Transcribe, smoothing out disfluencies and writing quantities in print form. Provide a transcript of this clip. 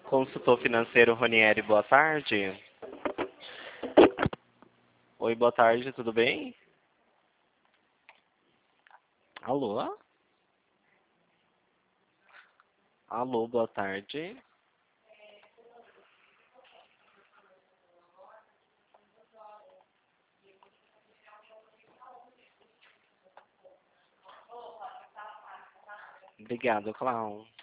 Consultor financeiro Ronieri, boa tarde. Oi, boa tarde, tudo bem? Alô? Alô, boa tarde. Obrigado, Cláudio.